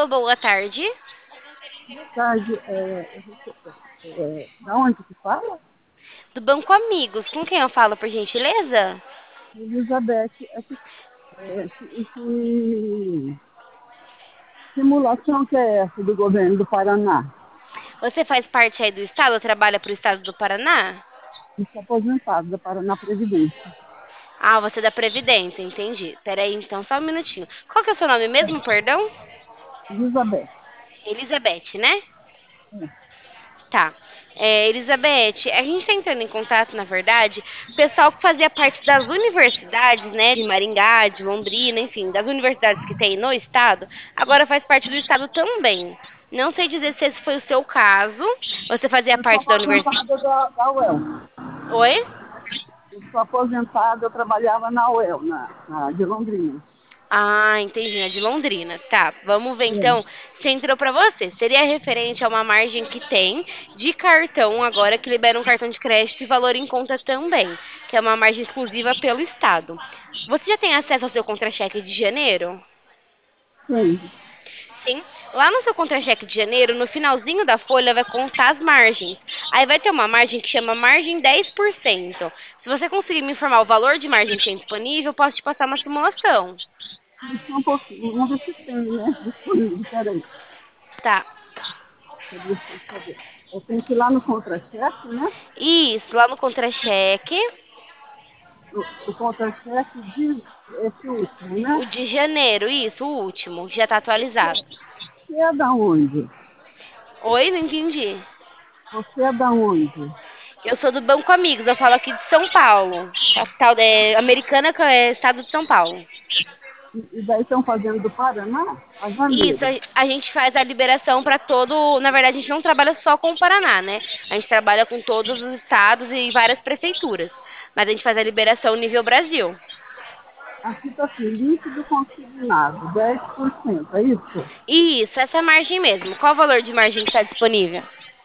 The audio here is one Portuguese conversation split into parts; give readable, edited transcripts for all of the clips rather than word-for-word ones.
Alô, boa tarde. Boa tarde. Da onde que fala? Do Banco Amigos. Com quem eu falo, por gentileza? Elizabeth. Que simulação que é essa do governo do Paraná? Você faz parte aí do estado, trabalha para o estado do Paraná? Estou aposentado da Paraná Previdência. Ah, você é da Previdência, entendi. Peraí, então, só um minutinho. Qual que é o seu nome mesmo, perdão? Elizabeth. Elizabeth, né? É, Tá. Elizabeth, a gente está entrando em contato, na verdade, pessoal que fazia parte das universidades, né, de Maringá, de Londrina, enfim, das universidades que tem no estado, agora faz parte do estado também. Não sei dizer se esse foi o seu caso. Você fazia Eu sou parte da universidade. aposentada da UEL. Oi? Eu sou aposentada, eu trabalhava na UEL, de Londrina. Ah, entendi, né? De Londrina. Tá, vamos ver então É, se entrou pra você. Seria referente a uma margem que tem de cartão agora que libera um cartão de crédito e valor em conta também, que é uma margem exclusiva pelo Estado. Você já tem acesso ao seu contra-cheque de janeiro? sim. Sim. Lá no seu contra-cheque de janeiro, no finalzinho da folha, vai constar as margens. Aí vai ter uma margem que chama margem 10%. Se você conseguir me informar o valor de margem que tem disponível, eu posso te passar uma simulação. Só um pouquinho. Vamos ver se tem, né? Disponível. Peraí. Tá. Deixa eu ver. Eu tenho que ir lá no contra-cheque, né? Isso, lá no contra-cheque, O contra-cheque diz esse último, né? o de janeiro, isso, o último, já tá atualizado. Você é da onde? Oi, não entendi. Você é da onde? Eu sou do Banco Amigos, eu falo aqui de São Paulo, capital Americana, que é estado de São Paulo. E daí estão fazendo do Paraná a Isso, janeiro. a gente faz a liberação para todo. Na verdade, a gente não trabalha só com o Paraná, né? A gente trabalha com todos os estados e várias prefeituras. Mas a gente faz a liberação nível Brasil. Aqui está assim, líquido consignado, 10%, é isso? Isso, essa margem mesmo. Qual o valor de margem que está disponível?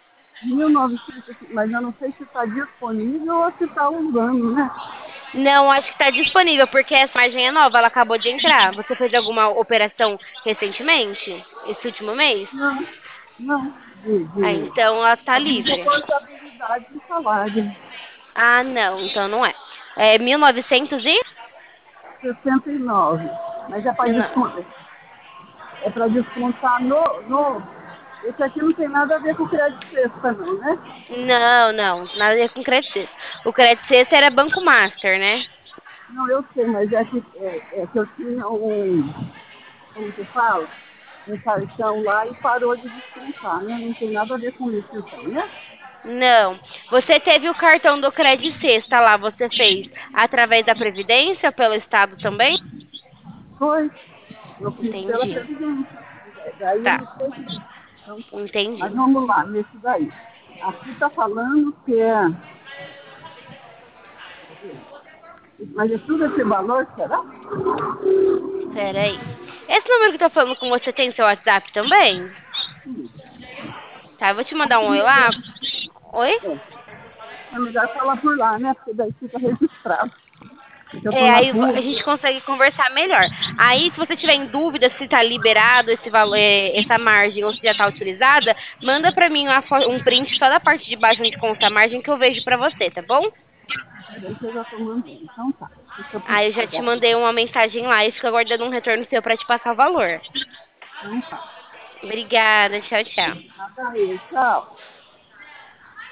1.900, mas eu não sei se está disponível ou se está usando, né? Não, acho que está disponível, porque essa margem é nova, ela acabou de entrar. Você fez alguma operação recentemente? Esse último mês? Não, não, Ah, então ela está é de livre. reportabilidade de salário. Ah, não, então não é. É 1900 e? 69. Mas é para Não, descontar, Esse aqui não tem nada a ver com crédito sexta, não, né? não, nada a ver com crédito sexto. O crédito sexto era Banco Master, né? Não, eu sei, mas é que eu tinha como que fala? Um cartão lá e parou de descontar, né? Não tem nada a ver com isso, então, né? Não. Você teve o cartão do crédito sexta lá, você fez através da Previdência, pelo Estado também? Foi, eu fiz pela Entendi. Previdência. Daí eu Tá, não sei se. Então, entendi. mas vamos lá, nesse daí. Aqui está falando que é. Mas é tudo esse valor, será? Pera aí. Esse número que eu tô falando com você tem seu WhatsApp também? Tá, eu vou te mandar Acho um que é oi melhor, lá. Oi? é melhor falar por lá, né? Porque daí fica registrado. Porque eu tô É, na aí rua. a gente consegue conversar melhor. Aí, se você tiver em dúvida se tá liberado esse valor, essa margem ou se já tá utilizada, manda pra mim um print só da parte de baixo onde consta a margem que eu vejo pra você, tá bom? Peraí que eu já tô mandando. Então tá. Deixa eu Aí eu já te pagar. mandei uma mensagem lá e fico aguardando um retorno seu pra te passar o valor. Então tá. Obrigada, tchau, tchau. Nada aí. Tchau.